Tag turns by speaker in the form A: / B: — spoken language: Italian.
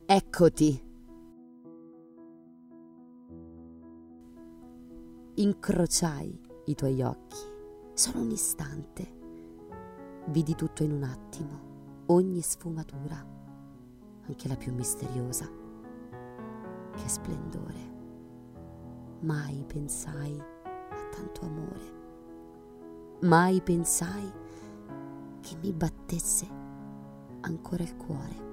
A: Eccoti. Incrociai i tuoi occhi, solo un istante. Vidi tutto in un attimo, ogni sfumatura, anche la più misteriosa. Che splendore. Mai pensai a tanto amore. Mai pensai che mi battesse ancora il cuore.